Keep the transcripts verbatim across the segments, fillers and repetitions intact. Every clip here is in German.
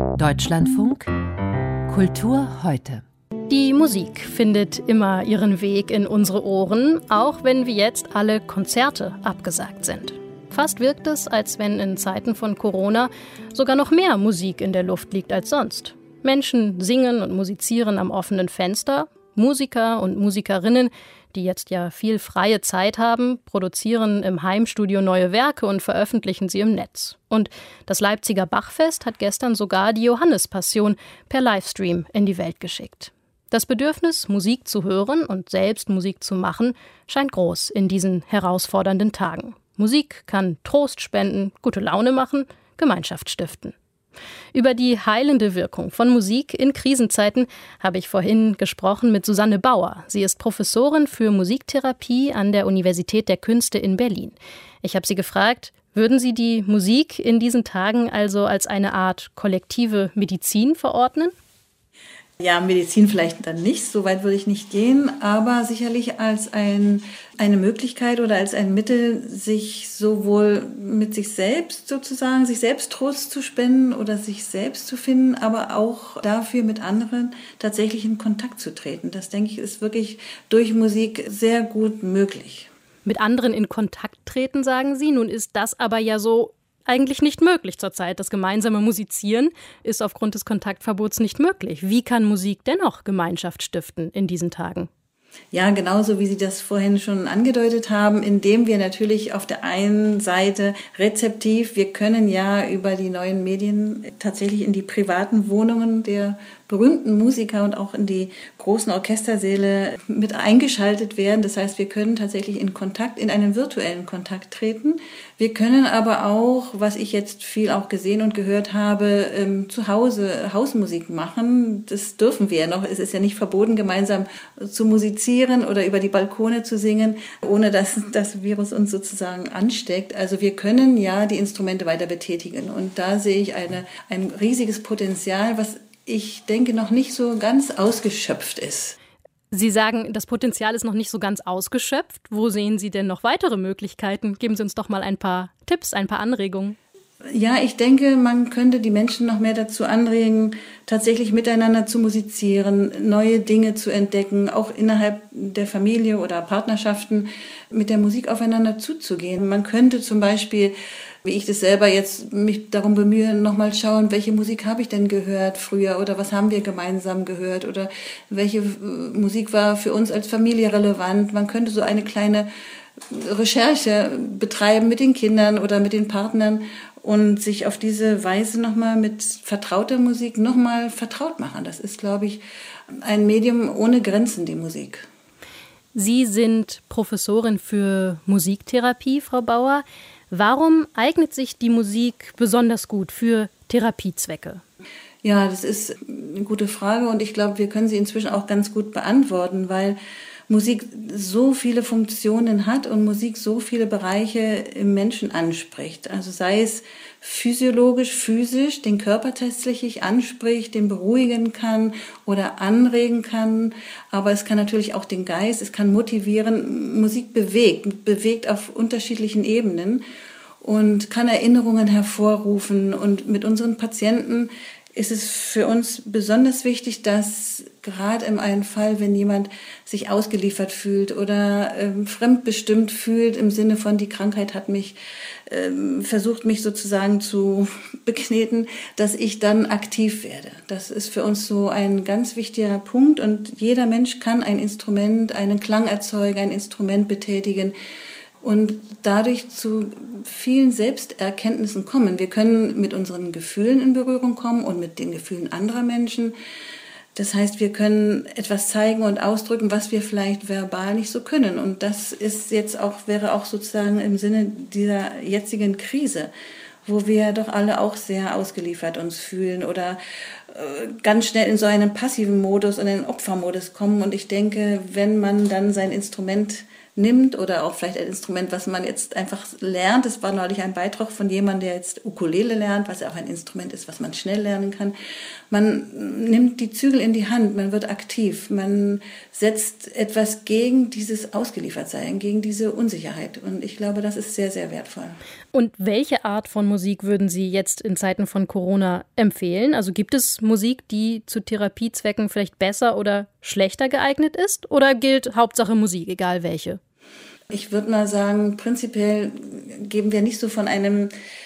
Deutschlandfunk Kultur heute. Die Musik findet immer ihren Weg in unsere Ohren, auch wenn wie jetzt alle Konzerte abgesagt sind. Fast wirkt es, als wenn in Zeiten von Corona sogar noch mehr Musik in der Luft liegt als sonst. Menschen singen und musizieren am offenen Fenster. Musiker und Musikerinnen, die jetzt ja viel freie Zeit haben, produzieren im Heimstudio neue Werke und veröffentlichen sie im Netz. Und das Leipziger Bachfest hat gestern sogar die Johannespassion per Livestream in die Welt geschickt. Das Bedürfnis, Musik zu hören und selbst Musik zu machen, scheint groß in diesen herausfordernden Tagen. Musik kann Trost spenden, gute Laune machen, Gemeinschaft stiften. Über die heilende Wirkung von Musik in Krisenzeiten habe ich vorhin gesprochen mit Susanne Bauer. Sie ist Professorin für Musiktherapie an der Universität der Künste in Berlin. Ich habe sie gefragt, würden Sie die Musik in diesen Tagen also als eine Art kollektive Medizin verordnen? Ja, Medizin vielleicht dann nicht, so weit würde ich nicht gehen, aber sicherlich als ein, eine Möglichkeit oder als ein Mittel, sich sowohl mit sich selbst sozusagen, sich selbst Trost zu spenden oder sich selbst zu finden, aber auch dafür mit anderen tatsächlich in Kontakt zu treten. Das, denke ich, ist wirklich durch Musik sehr gut möglich. Mit anderen in Kontakt treten, sagen Sie. Nun ist das aber ja so eigentlich nicht möglich zurzeit. Das gemeinsame Musizieren ist aufgrund des Kontaktverbots nicht möglich. Wie kann Musik dennoch Gemeinschaft stiften in diesen Tagen? Ja, genauso wie Sie das vorhin schon angedeutet haben, indem wir natürlich auf der einen Seite rezeptiv, wir können ja über die neuen Medien tatsächlich in die privaten Wohnungen der berühmten Musiker und auch in die großen Orchestersäle mit eingeschaltet werden. Das heißt, wir können tatsächlich in Kontakt, in einen virtuellen Kontakt treten. Wir können aber auch, was ich jetzt viel auch gesehen und gehört habe, ähm, zu Hause Hausmusik machen. Das dürfen wir ja noch. Es ist ja nicht verboten, gemeinsam zu musizieren oder über die Balkone zu singen, ohne dass das Virus uns sozusagen ansteckt. Also wir können ja die Instrumente weiter betätigen. Und da sehe ich eine, ein riesiges Potenzial, was ich denke, noch nicht so ganz ausgeschöpft ist. Sie sagen, das Potenzial ist noch nicht so ganz ausgeschöpft. Wo sehen Sie denn noch weitere Möglichkeiten? Geben Sie uns doch mal ein paar Tipps, ein paar Anregungen. Ja, ich denke, man könnte die Menschen noch mehr dazu anregen, tatsächlich miteinander zu musizieren, neue Dinge zu entdecken, auch innerhalb der Familie oder Partnerschaften mit der Musik aufeinander zuzugehen. Man könnte zum Beispiel, wie ich das selber jetzt mich darum bemühe, nochmal schauen, welche Musik habe ich denn gehört früher oder was haben wir gemeinsam gehört oder welche Musik war für uns als Familie relevant. Man könnte so eine kleine Recherche betreiben mit den Kindern oder mit den Partnern und sich auf diese Weise nochmal mit vertrauter Musik nochmal vertraut machen. Das ist, glaube ich, ein Medium ohne Grenzen, die Musik. Sie sind Professorin für Musiktherapie, Frau Bauer. Warum eignet sich die Musik besonders gut für Therapiezwecke? Ja, das ist eine gute Frage und ich glaube, wir können sie inzwischen auch ganz gut beantworten, weil Musik so viele Funktionen hat und Musik so viele Bereiche im Menschen anspricht. Also sei es physiologisch, physisch, den Körper tatsächlich anspricht, den beruhigen kann oder anregen kann. Aber es kann natürlich auch den Geist, es kann motivieren. Musik bewegt, bewegt auf unterschiedlichen Ebenen und kann Erinnerungen hervorrufen. Und mit unseren Patienten ist es für uns besonders wichtig, dass gerade in einem Fall, wenn jemand sich ausgeliefert fühlt oder ähm, fremdbestimmt fühlt, im Sinne von die Krankheit hat mich, ähm, versucht mich sozusagen zu bekneten, dass ich dann aktiv werde. Das ist für uns so ein ganz wichtiger Punkt und jeder Mensch kann ein Instrument, einen Klang erzeugen, ein Instrument betätigen und dadurch zu vielen Selbsterkenntnissen kommen. Wir können mit unseren Gefühlen in Berührung kommen und mit den Gefühlen anderer Menschen. Das heißt, wir können etwas zeigen und ausdrücken, was wir vielleicht verbal nicht so können. Und das ist jetzt auch, wäre auch sozusagen im Sinne dieser jetzigen Krise, wo wir doch alle auch sehr ausgeliefert uns fühlen oder äh, ganz schnell in so einen passiven Modus und in einen Opfermodus kommen. Und ich denke, wenn man dann sein Instrument nimmt oder auch vielleicht ein Instrument, was man jetzt einfach lernt. Es war neulich ein Beitrag von jemandem, der jetzt Ukulele lernt, was ja auch ein Instrument ist, was man schnell lernen kann. Man nimmt die Zügel in die Hand, man wird aktiv, man setzt etwas gegen dieses Ausgeliefertsein, gegen diese Unsicherheit. Und ich glaube, das ist sehr, sehr wertvoll. Und welche Art von Musik würden Sie jetzt in Zeiten von Corona empfehlen? Also gibt es Musik, die zu Therapiezwecken vielleicht besser oder schlechter geeignet ist? Oder gilt Hauptsache Musik, egal welche? Ich würde mal sagen, prinzipiell geben wir nicht so von einem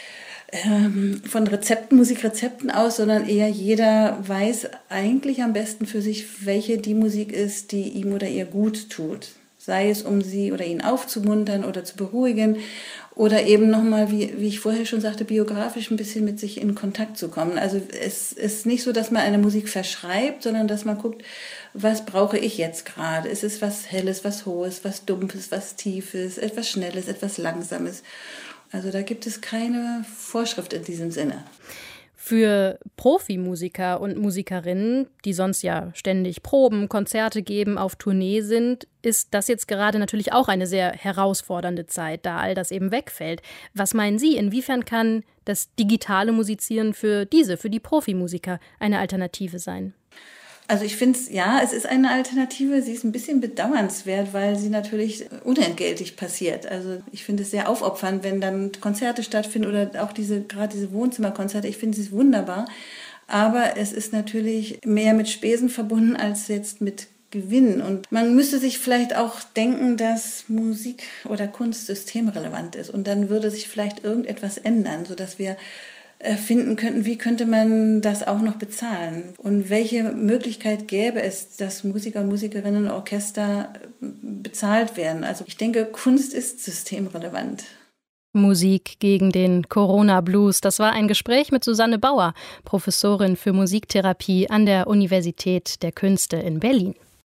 ähm, von Rezepten, Musikrezepten aus, sondern eher jeder weiß eigentlich am besten für sich, welche die Musik ist, die ihm oder ihr gut tut. Sei es, um sie oder ihn aufzumuntern oder zu beruhigen oder eben nochmal, wie, wie ich vorher schon sagte, biografisch ein bisschen mit sich in Kontakt zu kommen. Also es ist nicht so, dass man eine Musik verschreibt, sondern dass man guckt, was brauche ich jetzt gerade? Ist es was Helles, was Hohes, was Dumpfes, was Tiefes, etwas Schnelles, etwas Langsames? Also da gibt es keine Vorschrift in diesem Sinne. Für Profimusiker und Musikerinnen, die sonst ja ständig Proben, Konzerte geben, auf Tournee sind, ist das jetzt gerade natürlich auch eine sehr herausfordernde Zeit, da all das eben wegfällt. Was meinen Sie, inwiefern kann das digitale Musizieren für diese, für die Profimusiker eine Alternative sein? Also ich finde es, ja, es ist eine Alternative. Sie ist ein bisschen bedauernswert, weil sie natürlich unentgeltlich passiert. Also ich finde es sehr aufopfernd, wenn dann Konzerte stattfinden oder auch diese, gerade diese Wohnzimmerkonzerte. Ich finde es wunderbar. Aber es ist natürlich mehr mit Spesen verbunden als jetzt mit Gewinn. Und man müsste sich vielleicht auch denken, dass Musik oder Kunst systemrelevant ist. Und dann würde sich vielleicht irgendetwas ändern, sodass wir finden könnten, wie könnte man das auch noch bezahlen und welche Möglichkeit gäbe es, dass Musiker und Musikerinnen und Orchester bezahlt werden. Also ich denke, Kunst ist systemrelevant. Musik gegen den Corona-Blues. Das war ein Gespräch mit Susanne Bauer, Professorin für Musiktherapie an der Universität der Künste in Berlin.